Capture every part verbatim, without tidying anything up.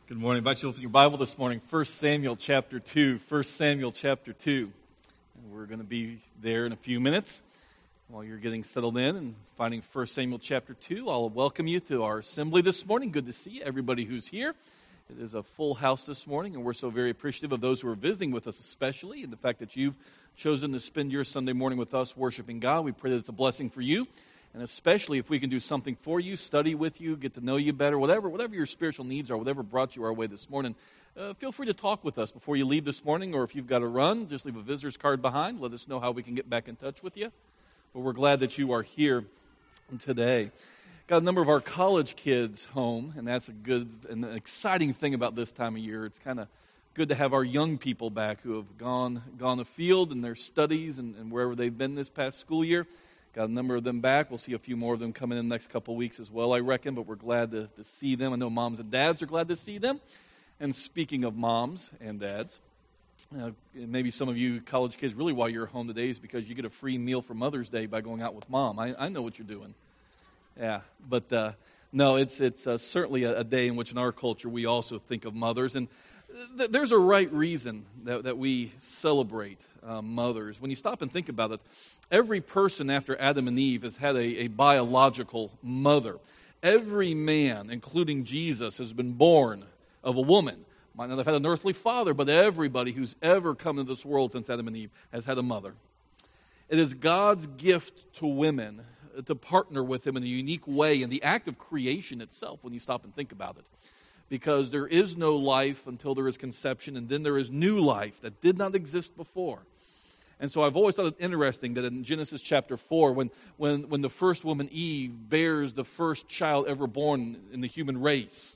Good morning. I invite you to open your Bible this morning, First Samuel chapter two. First Samuel chapter two. And we're going to be there in a few minutes. While you're getting settled in and finding First Samuel chapter two, I'll welcome you to our assembly this morning. Good to see everybody who's here. It is a full house this morning, and we're so very appreciative of those who are visiting with us, especially, and the fact that you've chosen to spend your Sunday morning with us worshiping God. We pray that it's a blessing for you. And especially if we can do something for you, study with you, get to know you better, whatever whatever your spiritual needs are, whatever brought you our way this morning, uh, feel free to talk with us before you leave this morning, or if you've got to run, just leave a visitor's card behind. Let us know how we can get back in touch with you. But we're glad that you are here today. Got a number of our college kids home, and that's a good and an exciting thing about this time of year. It's kind of good to have our young people back who have gone gone afield in their studies and, and wherever they've been this past school year. Got a number of them back. We'll see a few more of them coming in the next couple of weeks as well, I reckon, but we're glad to, to see them. I know moms and dads are glad to see them. And speaking of moms and dads, uh, maybe some of you college kids, really why you're home today is because you get a free meal for Mother's Day by going out with Mom. I, I know what you're doing. Yeah, but uh, no, it's it's uh, certainly a, a day in which in our culture we also think of mothers. And th- there's a right reason that, that we celebrate uh, mothers. When you stop and think about it, every person after Adam and Eve has had a, a biological mother. Every man, including Jesus, has been born of a woman. Might not have had an earthly father, but everybody who's ever come into this world since Adam and Eve has had a mother. It is God's gift to women to partner with him in a unique way in the act of creation itself, when you stop and think about it. Because there is no life until there is conception, and then there is new life that did not exist before. And so I've always thought it interesting that in Genesis chapter four, when, when, when the first woman, Eve, bears the first child ever born in the human race,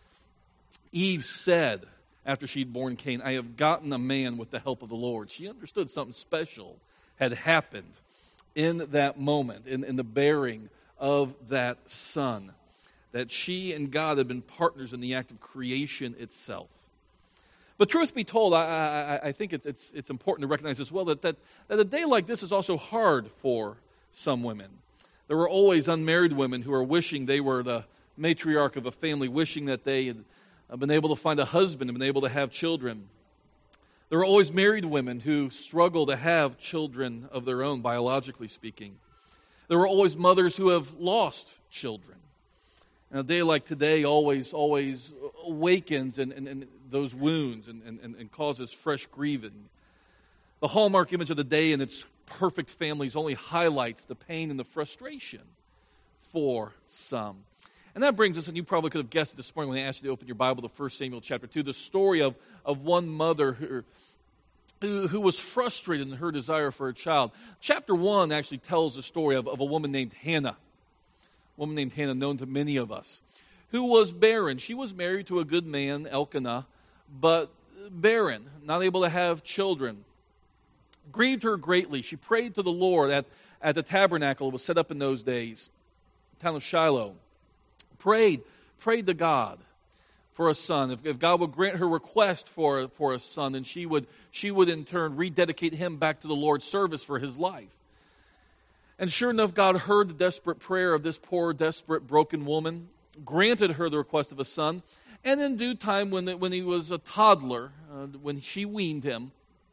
Eve said, after she'd born Cain, I have gotten a man with the help of the Lord. She understood something special had happened in that moment, in, in the bearing of that son, that she and God had been partners in the act of creation itself. But truth be told, I, I, I think it's, it's, it's important to recognize as well that, that, that a day like this is also hard for some women. There are always unmarried women who are wishing they were the matriarch of a family, wishing that they had been able to find a husband and been able to have children. There are always married women who struggle to have children of their own, biologically speaking. There are always mothers who have lost children. And a day like today always always awakens and, and, and those wounds and, and, and causes fresh grieving. The hallmark image of the day and its perfect families only highlights the pain and the frustration for some. And that brings us, and you probably could have guessed it this morning when I asked you to open your Bible to First Samuel chapter two, the story of, of one mother who, who, who was frustrated in her desire for a child. Chapter one actually tells the story of, of a woman named Hannah. A woman named Hannah, known to many of us, who was barren. She was married to a good man, Elkanah, but barren, not able to have children. Grieved her greatly. She prayed to the Lord at, at the tabernacle. It was set up in those days, the town of Shiloh. Prayed, prayed to God for a son. If, if God would grant her request for, for a son, then she would, she would in turn rededicate him back to the Lord's service for his life. And sure enough, God heard the desperate prayer of this poor, desperate, broken woman, granted her the request of a son, and in due time, when, the, when he was a toddler, uh, when she weaned him,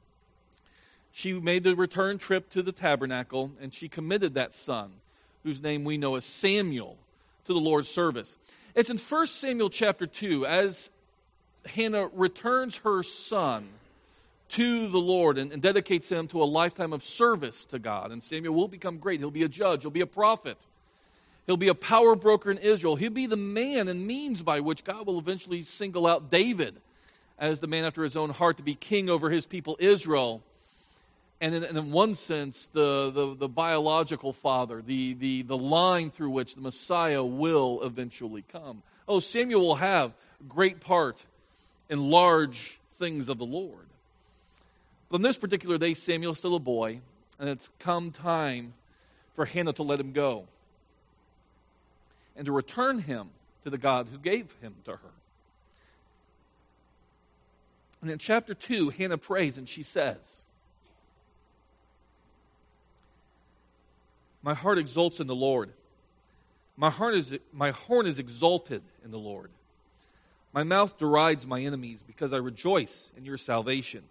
she made the return trip to the tabernacle, and she committed that son, whose name we know as Samuel, to the Lord's service. It's in First Samuel chapter two, as Hannah returns her son to the Lord and, and dedicates him to a lifetime of service to God. And Samuel will become great. He'll be a judge. He'll be a prophet. He'll be a power broker in Israel. He'll be the man and means by which God will eventually single out David as the man after his own heart to be king over his people Israel. And in, and in one sense, the, the, the biological father, the, the, the line through which the Messiah will eventually come. Oh, Samuel will have great part in large things of the Lord. But on this particular day, Samuel is still a boy, and it's come time for Hannah to let him go and to return him to the God who gave him to her. And in chapter two, Hannah prays, and she says, my heart exults in the Lord. My heart is my horn is exalted in the Lord. My mouth derides my enemies because I rejoice in your salvation.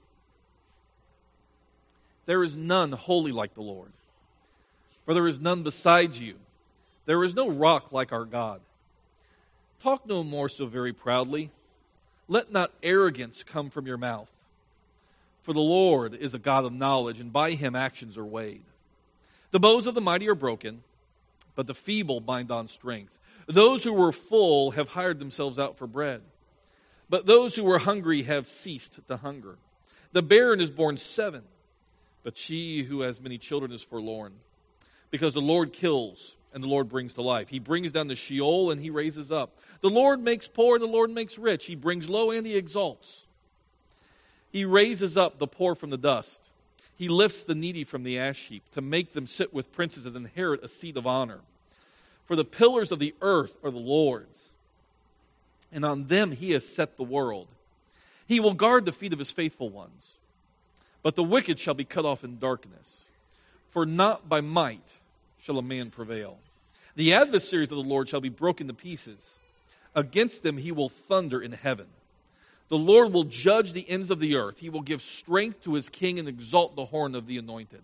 There is none holy like the Lord, for there is none besides you. There is no rock like our God. Talk no more so very proudly. Let not arrogance come from your mouth. For the Lord is a God of knowledge, and by him actions are weighed. The bows of the mighty are broken, but the feeble bind on strength. Those who were full have hired themselves out for bread, but those who were hungry have ceased to hunger. The barren is born seven, but she who has many children is forlorn. Because the Lord kills, and the Lord brings to life. He brings down to Sheol, and he raises up. The Lord makes poor, and the Lord makes rich. He brings low, and he exalts. He raises up the poor from the dust. He lifts the needy from the ash heap to make them sit with princes and inherit a seat of honor. For the pillars of the earth are the Lord's, and on them he has set the world. He will guard the feet of his faithful ones, but the wicked shall be cut off in darkness. For not by might shall a man prevail. The adversaries of the Lord shall be broken to pieces. Against them he will thunder in heaven. The Lord will judge the ends of the earth. He will give strength to his king and exalt the horn of the anointed.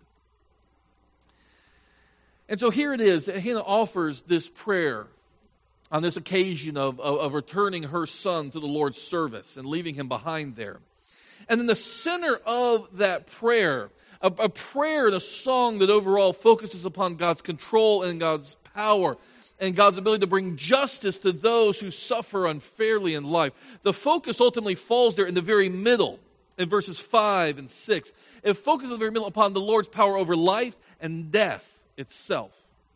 And so here it is. Hannah offers this prayer on this occasion of, of, of returning her son to the Lord's service and leaving him behind there. And in the center of that prayer, a, a prayer and a song that overall focuses upon God's control and God's power and God's ability to bring justice to those who suffer unfairly in life. The focus ultimately falls there in the very middle, in verses five and six. It focuses in the very middle upon the Lord's power over life and death itself.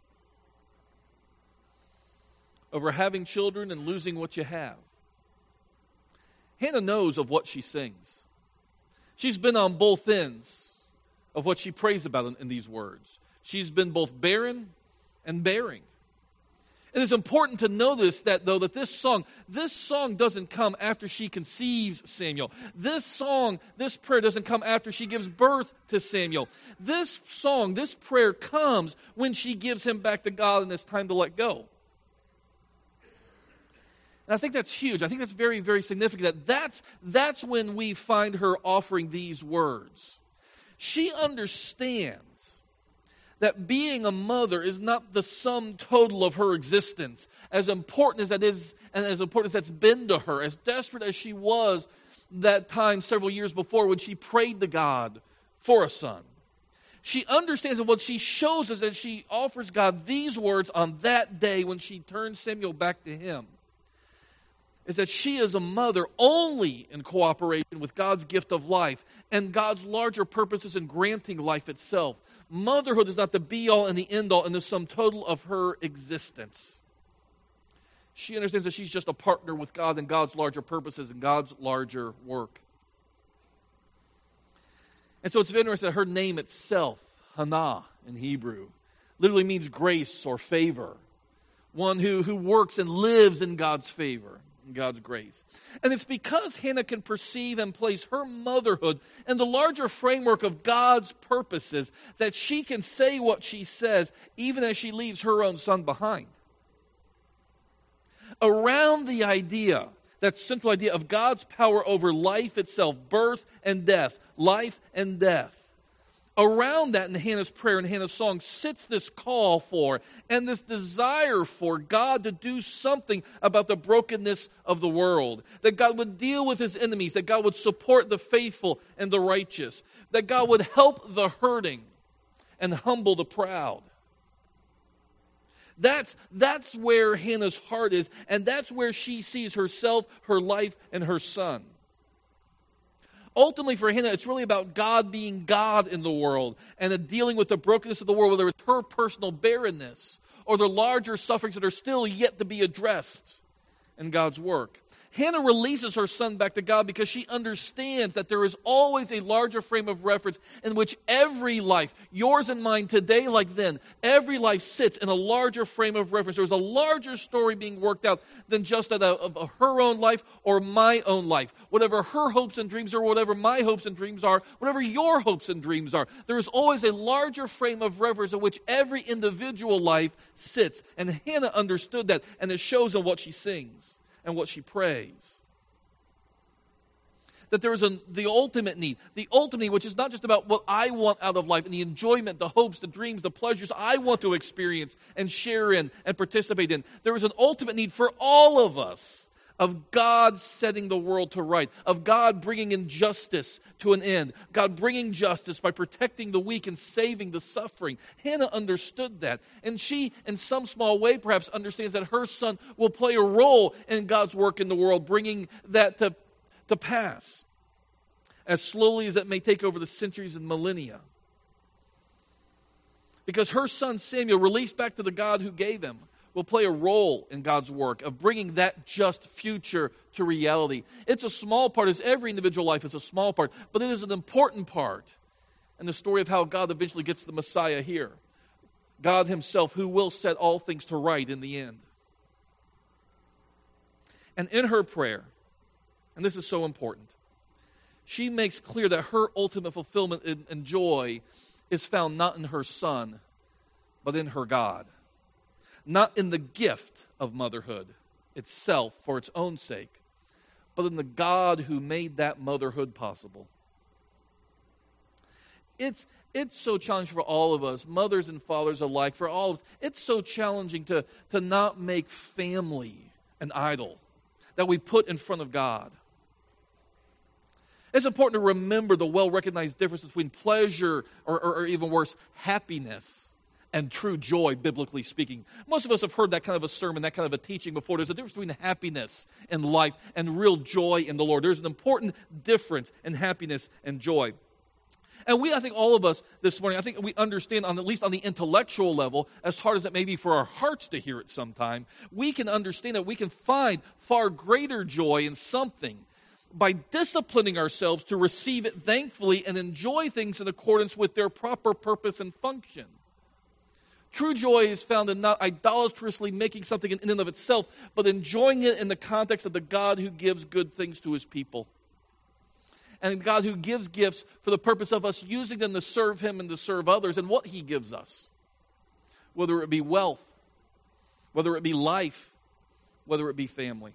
Over having children and losing what you have. Hannah knows of what she sings. She's been on both ends of what she prays about in, in these words. She's been both barren and bearing. It is important to know this, that though that this song, this song doesn't come after she conceives Samuel. This song, this prayer doesn't come after she gives birth to Samuel. This song, this prayer comes when she gives him back to God and it's time to let go. And I think that's huge. I think that's very, very significant. That that's, that's when we find her offering these words. She understands that being a mother is not the sum total of her existence. As important as that is, and as important as that's been to her, as desperate as she was that time several years before when she prayed to God for a son. She understands that what she shows us as she offers God these words on that day when she turns Samuel back to him, is that she is a mother only in cooperation with God's gift of life and God's larger purposes in granting life itself. Motherhood is not the be-all and the end-all and the sum total of her existence. She understands that she's just a partner with God in God's larger purposes and God's larger work. And so it's interesting that her name itself, Hannah in Hebrew, literally means grace or favor. One who, who works and lives in God's favor. God's grace. And it's because Hannah can perceive and place her motherhood in the larger framework of God's purposes that she can say what she says even as she leaves her own son behind. Around the idea, that central idea of God's power over life itself, birth and death, life and death. Around that in Hannah's prayer and Hannah's song sits this call for and this desire for God to do something about the brokenness of the world. That God would deal with his enemies, that God would support the faithful and the righteous, that God would help the hurting and humble the proud. That's, that's where Hannah's heart is, and that's where she sees herself, her life, and her son. Ultimately, for Hannah, it's really about God being God in the world and the dealing with the brokenness of the world, whether it's her personal barrenness or the larger sufferings that are still yet to be addressed in God's work. Hannah releases her son back to God because she understands that there is always a larger frame of reference in which every life, yours and mine today like then, every life sits in a larger frame of reference. There's a larger story being worked out than just of, of her own life or my own life. Whatever her hopes and dreams are, whatever my hopes and dreams are, whatever your hopes and dreams are, there is always a larger frame of reference in which every individual life sits. And Hannah understood that, and it shows in what she sings and what she prays. That there is a, the ultimate need. The ultimate need, which is not just about what I want out of life and the enjoyment, the hopes, the dreams, the pleasures I want to experience and share in and participate in. There is an ultimate need for all of us of God setting the world to right, of God bringing injustice to an end, God bringing justice by protecting the weak and saving the suffering. Hannah understood that. And she, in some small way, perhaps understands that her son will play a role in God's work in the world, bringing that to to pass, as slowly as it may take over the centuries and millennia. Because her son Samuel, released back to the God who gave him, will play a role in God's work of bringing that just future to reality. It's a small part, as every individual life is a small part, but it is an important part in the story of how God eventually gets the Messiah here. God himself, who will set all things to right in the end. And in her prayer, and this is so important, she makes clear that her ultimate fulfillment and joy is found not in her son, but in her God. Not in the gift of motherhood itself for its own sake, but in the God who made that motherhood possible. It's, it's so challenging for all of us, mothers and fathers alike, for all of us. It's so challenging to, to not make family an idol that we put in front of God. It's important to remember the well-recognized difference between pleasure, or, or, or even worse, happiness, and true joy, biblically speaking. Most of us have heard that kind of a sermon, that kind of a teaching before. There's a difference between happiness in life and real joy in the Lord. There's an important difference in happiness and joy. And we, I think all of us this morning, I think we understand, on at least on the intellectual level, as hard as it may be for our hearts to hear it sometime, we can understand that we can find far greater joy in something by disciplining ourselves to receive it thankfully and enjoy things in accordance with their proper purpose and function. True joy is found in not idolatrously making something in and of itself, but enjoying it in the context of the God who gives good things to his people. And God who gives gifts for the purpose of us using them to serve him and to serve others and what he gives us. Whether it be wealth, whether it be life, whether it be family.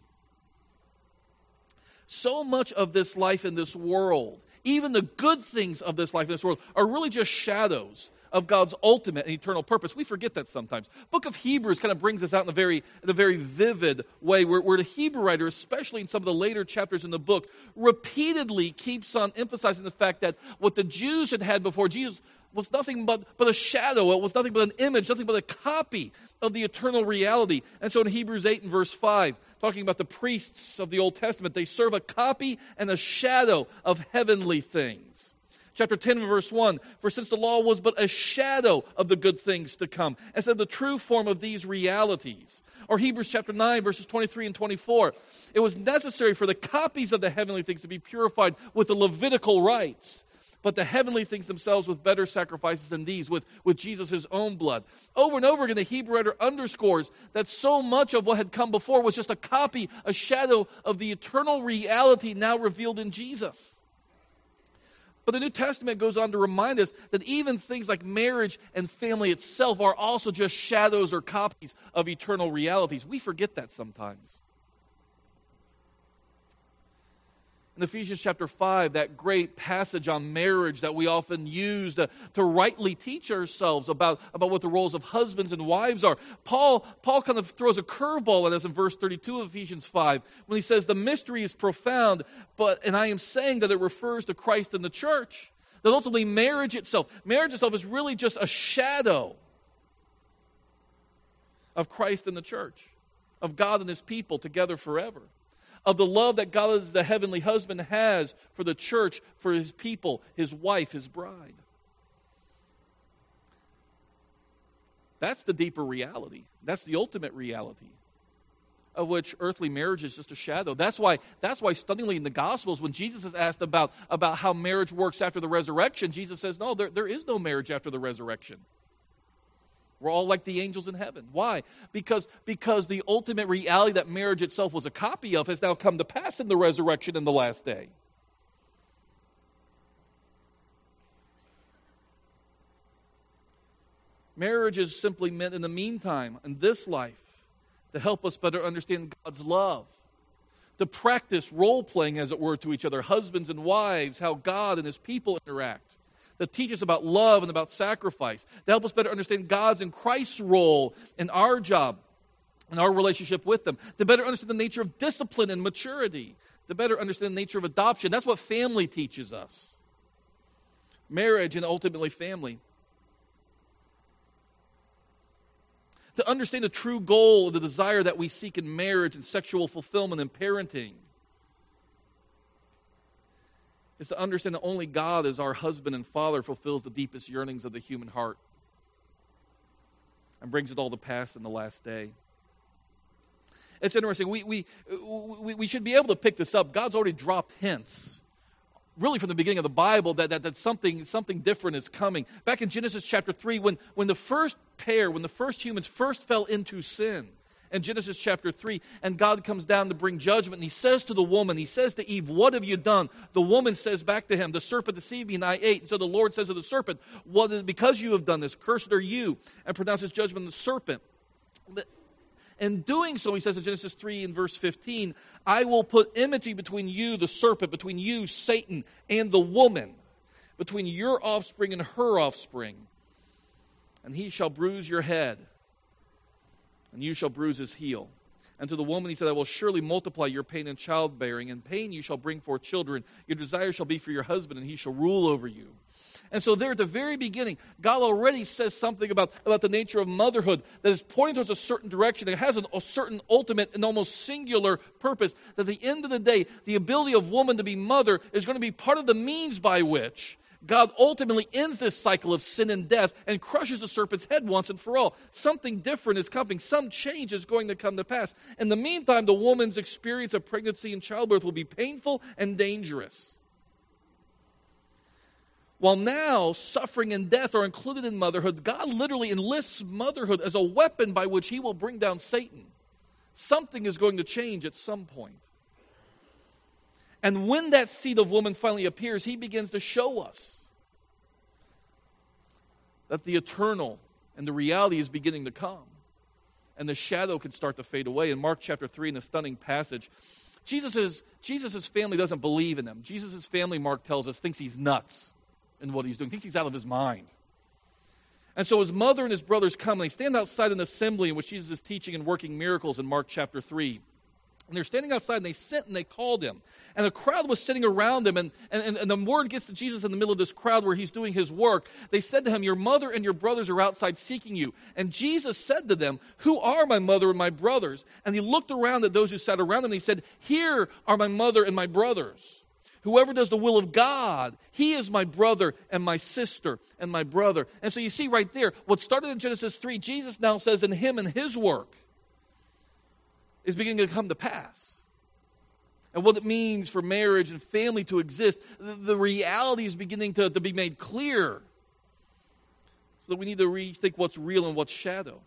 So much of this life in this world, even the good things of this life in this world, are really just shadows of God's ultimate and eternal purpose. We forget that sometimes. Book of Hebrews kind of brings us out in a very, in a very vivid way, where, where the Hebrew writer, especially in some of the later chapters in the book, repeatedly keeps on emphasizing the fact that what the Jews had had before Jesus was nothing but, but a shadow. It was nothing but an image, nothing but a copy of the eternal reality. And so in Hebrews eight and verse five, talking about the priests of the Old Testament, they serve a copy and a shadow of heavenly things. Chapter ten, verse one, for since the law was but a shadow of the good things to come, instead of the true form of these realities. Or Hebrews chapter nine, verses twenty-three and twenty-four, it was necessary for the copies of the heavenly things to be purified with the Levitical rites, but the heavenly things themselves with better sacrifices than these, with, with Jesus' own blood. Over and over again, the Hebrew writer underscores that so much of what had come before was just a copy, a shadow of the eternal reality now revealed in Jesus. But the New Testament goes on to remind us that even things like marriage and family itself are also just shadows or copies of eternal realities. We forget that sometimes. In Ephesians chapter five, that great passage on marriage that we often use to, to rightly teach ourselves about, about what the roles of husbands and wives are, Paul, Paul kind of throws a curveball at us in verse thirty-two of Ephesians five when he says, the mystery is profound, but and I am saying that it refers to Christ and the church. That ultimately marriage itself, marriage itself is really just a shadow of Christ and the church, of God and his people together forever. Of the love that God as the heavenly husband has for the church, for his people, his wife, his bride. That's the deeper reality. That's the ultimate reality, of which earthly marriage is just a shadow. That's why, that's why stunningly in the Gospels, when Jesus is asked about, about how marriage works after the resurrection, Jesus says, no, there, there is no marriage after the resurrection. We're all like the angels in heaven. Why? Because, because the ultimate reality that marriage itself was a copy of has now come to pass in the resurrection in the last day. Marriage is simply meant in the meantime, in this life, to help us better understand God's love, to practice role-playing, as it were, to each other, husbands and wives, how God and his people interact, that teach us about love and about sacrifice, to help us better understand God's and Christ's role in our job, in our relationship with them, to better understand the nature of discipline and maturity, to better understand the nature of adoption. That's what family teaches us. Marriage and ultimately family. To understand the true goal, the desire that we seek in marriage and sexual fulfillment and parenting, is to understand that only God as our husband and father fulfills the deepest yearnings of the human heart and brings it all to pass in the last day. It's interesting. We, we, we, we should be able to pick this up. God's already dropped hints, really from the beginning of the Bible, that, that, that something, something different is coming. Back in Genesis chapter three, when, when the first pair, when the first humans first fell into sin, in Genesis chapter three, and God comes down to bring judgment, and he says to the woman, he says to Eve, what have you done? The woman says back to him, the serpent deceived me and I ate. And so the Lord says to the serpent, what is, because you have done this, cursed are you, and pronounces judgment on the serpent. But in doing so, he says in Genesis three and verse fifteen, I will put enmity between you, the serpent, between you, Satan, and the woman, between your offspring and her offspring. And he shall bruise your head, and you shall bruise his heel. And to the woman he said, I will surely multiply your pain in childbearing. In pain you shall bring forth children. Your desire shall be for your husband, and he shall rule over you. And so there at the very beginning, God already says something about, about the nature of motherhood that is pointing towards a certain direction. It has an, a certain ultimate and almost singular purpose. That at the end of the day, the ability of woman to be mother is going to be part of the means by which God ultimately ends this cycle of sin and death and crushes the serpent's head once and for all. Something different is coming. Some change is going to come to pass. In the meantime, the woman's experience of pregnancy and childbirth will be painful and dangerous. While now suffering and death are included in motherhood, God literally enlists motherhood as a weapon by which he will bring down Satan. Something is going to change at some point. And when that seed of woman finally appears, he begins to show us that the eternal and the reality is beginning to come. And the shadow can start to fade away. In Mark chapter three, in a stunning passage, Jesus' Jesus's family doesn't believe in him. Jesus' family, Mark tells us, thinks he's nuts in what he's doing, thinks he's out of his mind. And so his mother and his brothers come, and they stand outside an assembly in which Jesus is teaching and working miracles in Mark chapter three. And they're standing outside, and they sent and they called him. And a crowd was sitting around him, and, and, and the word gets to Jesus in the middle of this crowd where he's doing his work. They said to him, your mother and your brothers are outside seeking you. And Jesus said to them, who are my mother and my brothers? And he looked around at those who sat around him, and he said, here are my mother and my brothers. Whoever does the will of God, he is my brother and my sister and my brother. And so you see right there, what started in Genesis three, Jesus now says in him and his work is beginning to come to pass. And what it means for marriage and family to exist, the, the reality is beginning to, to be made clear. So that we need to rethink what's real and what's shadow.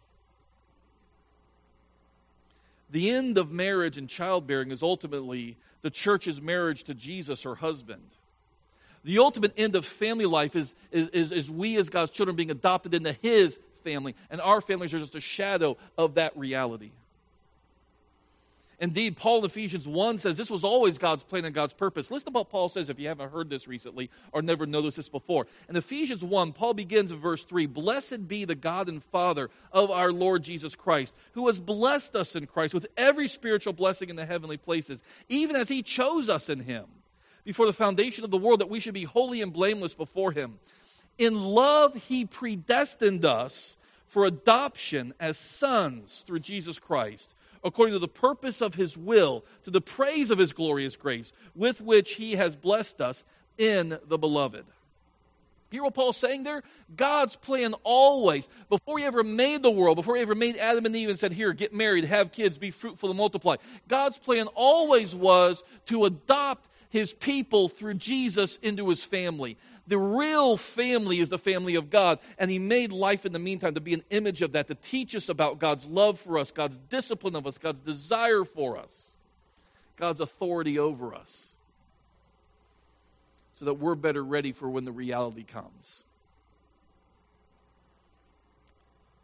The end of marriage and childbearing is ultimately the church's marriage to Jesus, her husband. The ultimate end of family life is, is, is, is we as God's children being adopted into his family, and our families are just a shadow of that reality. Indeed, Paul in Ephesians one says this was always God's plan and God's purpose. Listen to what Paul says if you haven't heard this recently or never noticed this before. In Ephesians one, Paul begins in verse three, blessed be the God and Father of our Lord Jesus Christ, who has blessed us in Christ with every spiritual blessing in the heavenly places, even as he chose us in him before the foundation of the world, that we should be holy and blameless before him. In love, he predestined us for adoption as sons through Jesus Christ, according to the purpose of his will, to the praise of his glorious grace, with which he has blessed us in the beloved. Hear what Paul's saying there? God's plan always, before he ever made the world, before he ever made Adam and Eve and said, here, get married, have kids, be fruitful and multiply. God's plan always was to adopt his people through Jesus into his family. The real family is the family of God, and he made life in the meantime to be an image of that, to teach us about God's love for us, God's discipline of us, God's desire for us, God's authority over us, so that we're better ready for when the reality comes.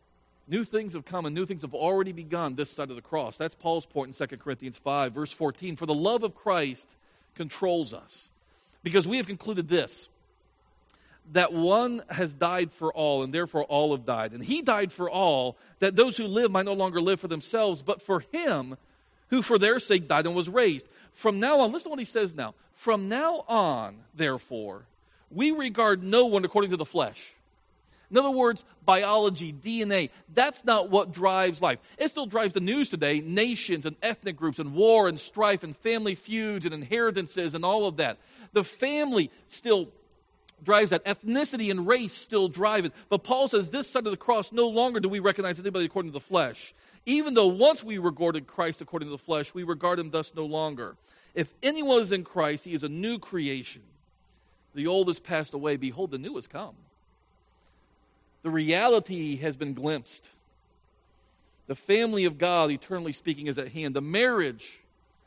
New things have come and new things have already begun this side of the cross. That's Paul's point in Second Corinthians five, verse fourteen. For the love of Christ controls us, because we have concluded this, that one has died for all, and therefore all have died. And he died for all, that those who live might no longer live for themselves, but for him who for their sake died and was raised. From now on, listen to what he says now. From now on, therefore, we regard no one according to the flesh. In other words, biology, D N A, that's not what drives life. It still drives the news today, nations and ethnic groups and war and strife and family feuds and inheritances and all of that. The family still drives that. Ethnicity and race still drive it. But Paul says this side of the cross, no longer do we recognize anybody according to the flesh. Even though once we regarded Christ according to the flesh, we regard him thus no longer. If anyone is in Christ, he is a new creation. The old has passed away. Behold, the new has come. The reality has been glimpsed. The family of God, eternally speaking, is at hand. The marriage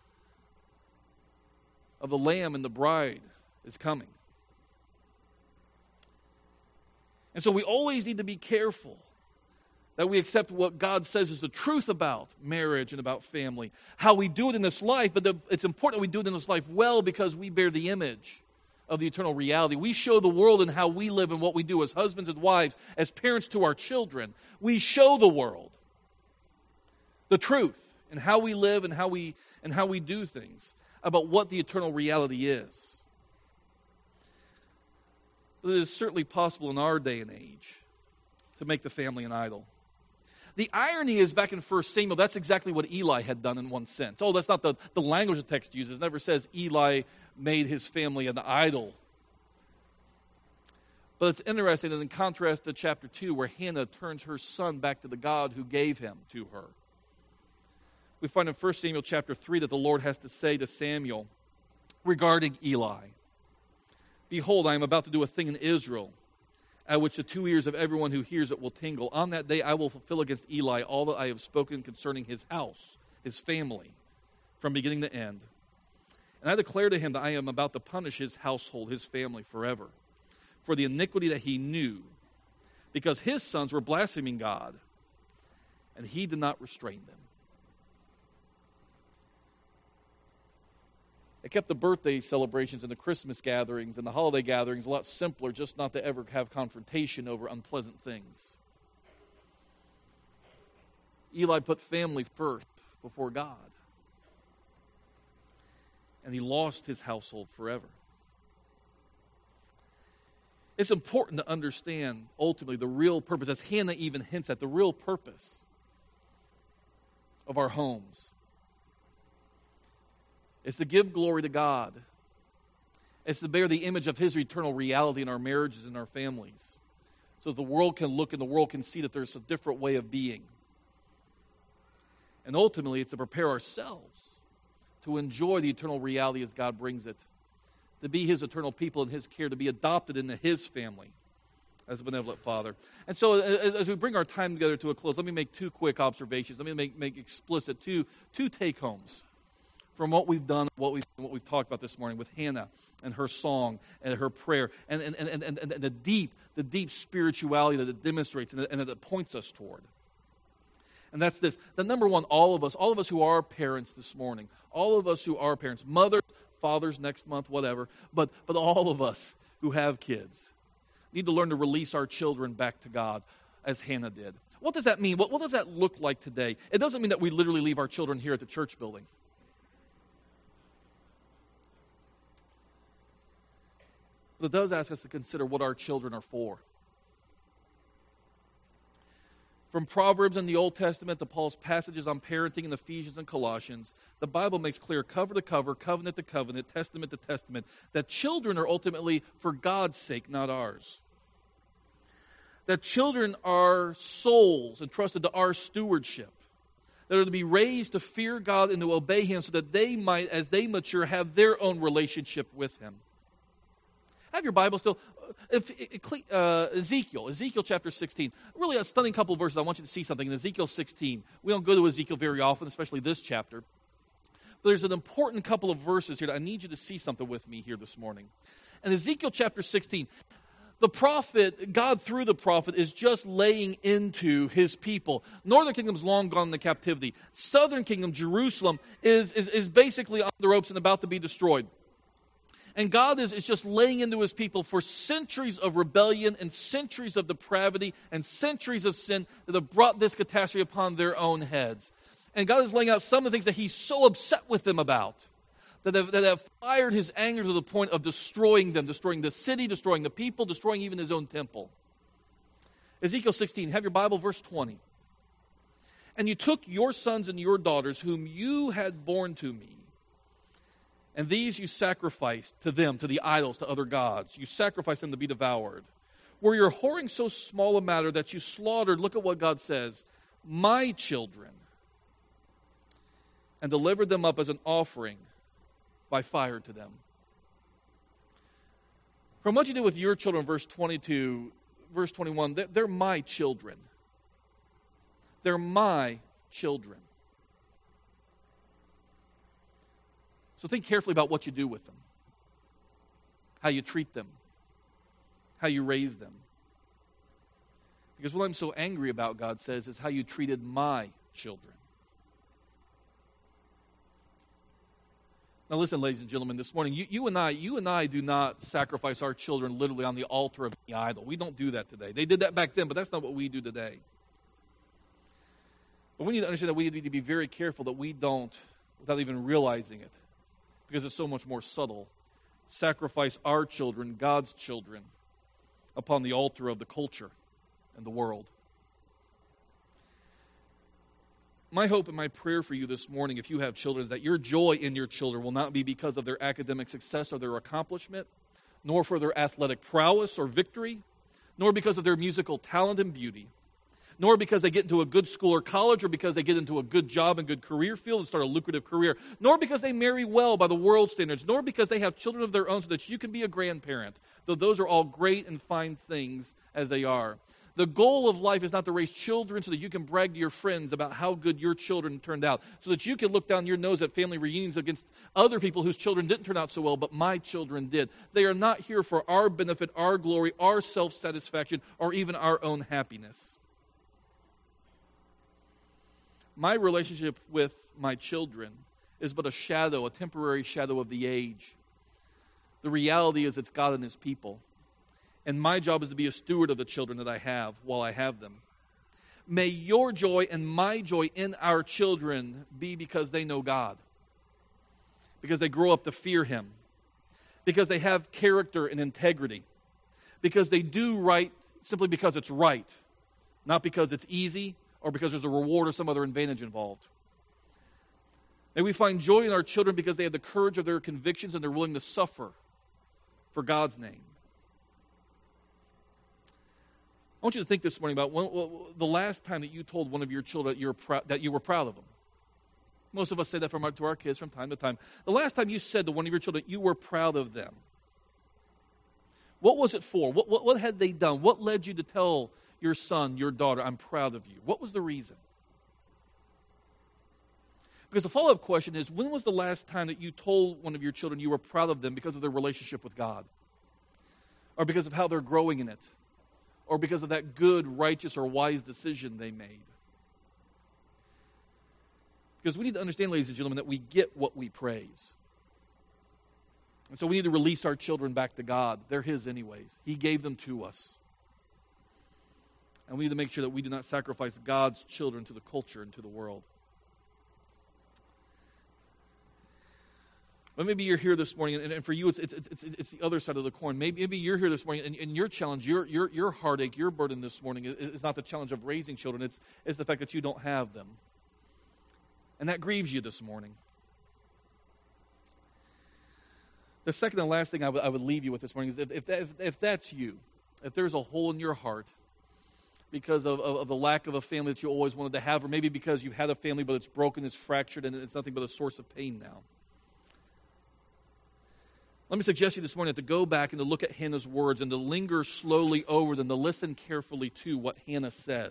of the Lamb and the bride is coming. And so we always need to be careful that we accept what God says is the truth about marriage and about family, how we do it in this life, but the, it's important that we do it in this life well because we bear the image of the eternal reality. We show the world in how we live and what we do as husbands and wives, as parents to our children. We show the world the truth and how we live and how we, and how we do things about what the eternal reality is. But it is certainly possible in our day and age to make the family an idol. The irony is back in First Samuel, that's exactly what Eli had done in one sense. Oh, that's not the, the language the text uses. It never says Eli made his family an idol. But it's interesting that in contrast to chapter two, where Hannah turns her son back to the God who gave him to her, we find in First Samuel chapter three that the Lord has to say to Samuel regarding Eli, behold, I am about to do a thing in Israel, at which the two ears of everyone who hears it will tingle. On that day I will fulfill against Eli all that I have spoken concerning his house, his family, from beginning to end. And I declare to him that I am about to punish his household, his family, forever, for the iniquity that he knew, because his sons were blaspheming God, and he did not restrain them. It kept the birthday celebrations and the Christmas gatherings and the holiday gatherings a lot simpler, just not to ever have confrontation over unpleasant things. Eli put family first before God. And he lost his household forever. It's important to understand, ultimately, the real purpose, as Hannah even hints at, the real purpose of our homes. It's to give glory to God. It's to bear the image of his eternal reality in our marriages and our families, so that the world can look and the world can see that there's a different way of being. And ultimately, it's to prepare ourselves to enjoy the eternal reality as God brings it, to be his eternal people in his care, to be adopted into his family as a benevolent Father. And so as, as we bring our time together to a close, let me make two quick observations. Let me make, make explicit two, two take-homes from what we've done, what we've, what we've talked about this morning with Hannah and her song and her prayer and, and, and, and, and the deep, the deep spirituality that it demonstrates and, and that it points us toward. And that's this. The number one, all of us, all of us who are parents this morning, all of us who are parents, mothers, fathers next month, whatever, but, but all of us who have kids need to learn to release our children back to God as Hannah did. What does that mean? What, what does that look like today? It doesn't mean that we literally leave our children here at the church building. But it does ask us to consider what our children are for. From Proverbs in the Old Testament to Paul's passages on parenting in Ephesians and Colossians, the Bible makes clear, cover to cover, covenant to covenant, testament to testament, that children are ultimately for God's sake, not ours. That children are souls entrusted to our stewardship, that are to be raised to fear God and to obey him so that they might, as they mature, have their own relationship with him. Have your Bible still. If, uh, Ezekiel, Ezekiel chapter sixteen. Really a stunning couple of verses. I want you to see something in Ezekiel sixteen. We don't go to Ezekiel very often, especially this chapter. But there's an important couple of verses here that I need you to see something with me here this morning. In Ezekiel chapter sixteen, The prophet, God through the prophet, is just laying into his people. Northern kingdom's long gone into captivity. Southern kingdom, Jerusalem, is, is, is basically on the ropes and about to be destroyed. And God is, is just laying into his people for centuries of rebellion and centuries of depravity and centuries of sin that have brought this catastrophe upon their own heads. And God is laying out some of the things that he's so upset with them about, that have, that have fired his anger to the point of destroying them, destroying the city, destroying the people, destroying even his own temple. Ezekiel sixteen, have your Bible, verse twenty. And you took your sons and your daughters, whom you had borne to me, and these you sacrificed to them, to the idols, to other gods. You sacrificed them to be devoured. Were your whoring so small a matter that you slaughtered, look at what God says, my children, and delivered them up as an offering by fire to them? From what you did with your children, verse twenty-two, verse twenty-one, they're, they're my children. They're my children. So think carefully about what you do with them, how you treat them, how you raise them. Because what I'm so angry about, God says, is how you treated my children. Now listen, ladies and gentlemen, this morning, you, you and I, you and I do not sacrifice our children literally on the altar of the idol. We don't do that today. They did that back then, but that's not what we do today. But we need to understand that we need to be very careful that we don't, without even realizing it, because it's so much more subtle, sacrifice our children, God's children, upon the altar of the culture and the world. My hope and my prayer for you this morning, if you have children, is that your joy in your children will not be because of their academic success or their accomplishment, nor for their athletic prowess or victory, nor because of their musical talent and beauty, nor because they get into a good school or college, or because they get into a good job and good career field and start a lucrative career, nor because they marry well by the world standards, nor because they have children of their own so that you can be a grandparent, though those are all great and fine things as they are. The goal of life is not to raise children so that you can brag to your friends about how good your children turned out, so that you can look down your nose at family reunions against other people whose children didn't turn out so well, but my children did. They are not here for our benefit, our glory, our self-satisfaction, or even our own happiness. My relationship with my children is but a shadow, a temporary shadow of the age. The reality is it's God and his people. And my job is to be a steward of the children that I have while I have them. May your joy and my joy in our children be because they know God, because they grow up to fear him, because they have character and integrity, because they do right simply because it's right, not because it's easy or because there's a reward or some other advantage involved. May we find joy in our children because they have the courage of their convictions and they're willing to suffer for God's name. I want you to think this morning about when, well, the last time that you told one of your children that you were, prou- that you were proud of them. Most of us say that from our, to our kids from time to time. The last time you said to one of your children you were proud of them. What was it for? What, what, what had they done? What led you to tell your son, your daughter, I'm proud of you? What was the reason? Because the follow-up question is, when was the last time that you told one of your children you were proud of them because of their relationship with God? Or because of how they're growing in it? Or because of that good, righteous, or wise decision they made? Because we need to understand, ladies and gentlemen, that we get what we praise. And so we need to release our children back to God. They're his anyways. He gave them to us. And we need to make sure that we do not sacrifice God's children to the culture and to the world. But maybe you're here this morning, and, and for you, it's, it's, it's, it's the other side of the coin. Maybe, maybe you're here this morning, and, and your challenge, your, your, your heartache, your burden this morning is, is not the challenge of raising children. It's, it's the fact that you don't have them. And that grieves you this morning. The second and last thing I, w- I would leave you with this morning is if, if, that, if, if that's you, if there's a hole in your heart because of, of, of the lack of a family that you always wanted to have, or maybe because you've had a family but it's broken, it's fractured, and it's nothing but a source of pain now. Let me suggest to you this morning to go back and to look at Hannah's words and to linger slowly over them, to listen carefully to what Hannah says.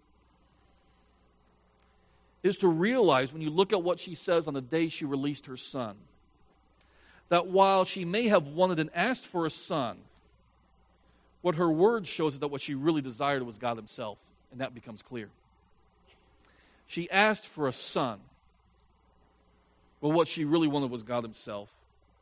Is to realize when you look at what she says on the day she released her son, that while she may have wanted and asked for a son, what her words shows is that what she really desired was God himself, and that becomes clear. She asked for a son. Well, what she really wanted was God himself.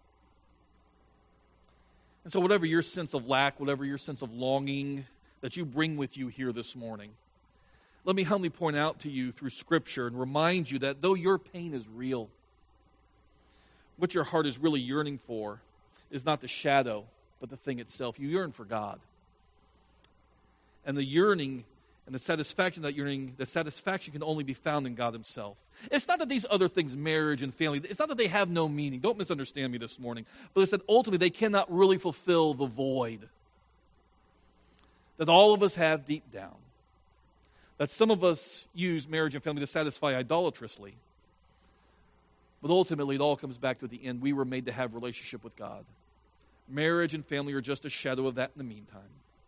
And so whatever your sense of lack, whatever your sense of longing that you bring with you here this morning, let me humbly point out to you through Scripture and remind you that though your pain is real, what your heart is really yearning for is not the shadow, but the thing itself. You yearn for God. And the yearning and the satisfaction of that yearning, the satisfaction can only be found in God himself. It's not that these other things, marriage and family, it's not that they have no meaning. Don't misunderstand me this morning. But it's that ultimately they cannot really fulfill the void that all of us have deep down. That some of us use marriage and family to satisfy idolatrously. But ultimately it all comes back to the end. We were made to have a relationship with God. Marriage and family are just a shadow of that in the meantime.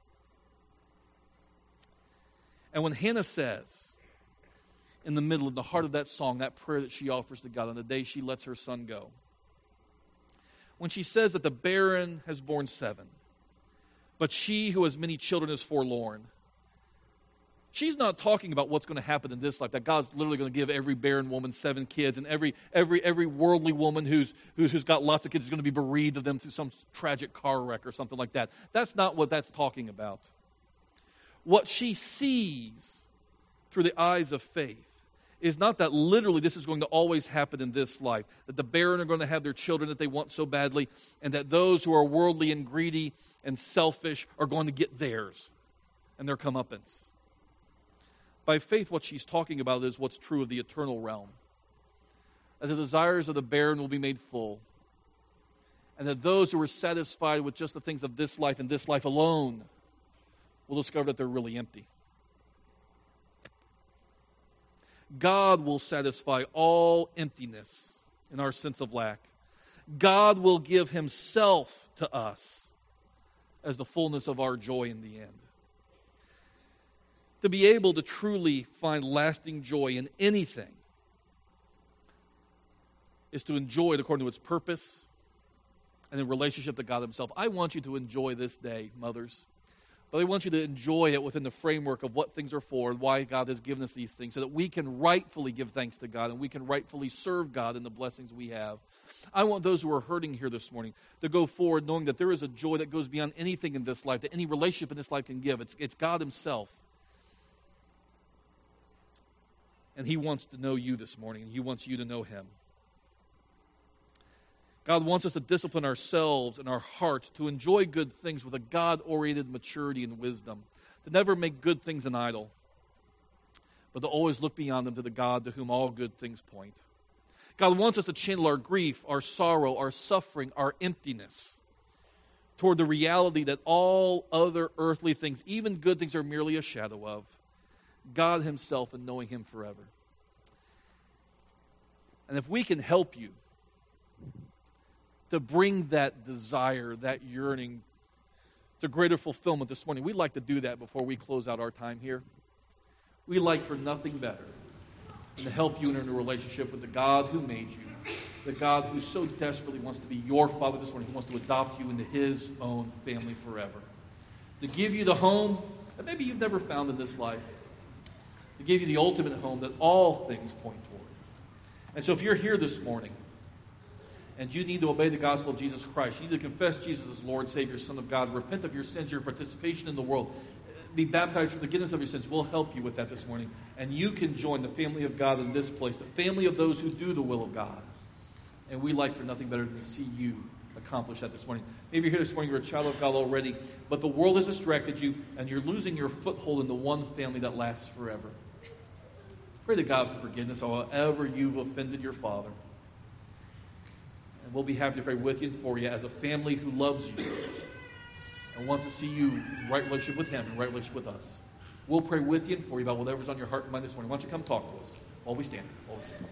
And when Hannah says, in the middle of the heart of that song, that prayer that she offers to God on the day she lets her son go, when she says that the barren has borne seven, but she who has many children is forlorn, she's not talking about what's going to happen in this life, that God's literally going to give every barren woman seven kids, and every every every worldly woman who's, who's, who's got lots of kids is going to be bereaved of them through some tragic car wreck or something like that. That's not what that's talking about. What she sees through the eyes of faith is not that literally this is going to always happen in this life, that the barren are going to have their children that they want so badly, and that those who are worldly and greedy and selfish are going to get theirs and their comeuppance. By faith, what she's talking about is what's true of the eternal realm. That the desires of the barren will be made full, and that those who are satisfied with just the things of this life and this life alone will discover that they're really empty. God will satisfy all emptiness in our sense of lack. God will give himself to us as the fullness of our joy in the end. To be able to truly find lasting joy in anything is to enjoy it according to its purpose and in relationship to God himself. I want you to enjoy this day, mothers. But I want you to enjoy it within the framework of what things are for and why God has given us these things so that we can rightfully give thanks to God and we can rightfully serve God in the blessings we have. I want those who are hurting here this morning to go forward knowing that there is a joy that goes beyond anything in this life, that any relationship in this life can give. It's, it's God himself. And he wants to know you this morning, and he wants you to know him. God wants us to discipline ourselves and our hearts to enjoy good things with a God-oriented maturity and wisdom, to never make good things an idol, but to always look beyond them to the God to whom all good things point. God wants us to channel our grief, our sorrow, our suffering, our emptiness toward the reality that all other earthly things, even good things, are merely a shadow of God himself and knowing him forever. And if we can help you to bring that desire, that yearning to greater fulfillment this morning, we'd like to do that before we close out our time here. We like for nothing better than to help you enter into a relationship with the God who made you, the God who so desperately wants to be your Father this morning, who wants to adopt you into his own family forever, to give you the home that maybe you've never found in this life, to give you the ultimate home that all things point toward. And so if you're here this morning and you need to obey the gospel of Jesus Christ, you need to confess Jesus as Lord, Savior, Son of God, repent of your sins, your participation in the world, be baptized for the forgiveness of your sins. We'll help you with that this morning. And you can join the family of God in this place, the family of those who do the will of God. And we like for nothing better than to see you accomplish that this morning. Maybe you're here this morning, you're a child of God already, but the world has distracted you, and you're losing your foothold in the one family that lasts forever. Pray to God for forgiveness, however you've offended your Father. And we'll be happy to pray with you and for you as a family who loves you and wants to see you in right relationship with him and right relationship with us. We'll pray with you and for you about whatever's on your heart and mind this morning. Why don't you come talk to us while we stand? While we stand.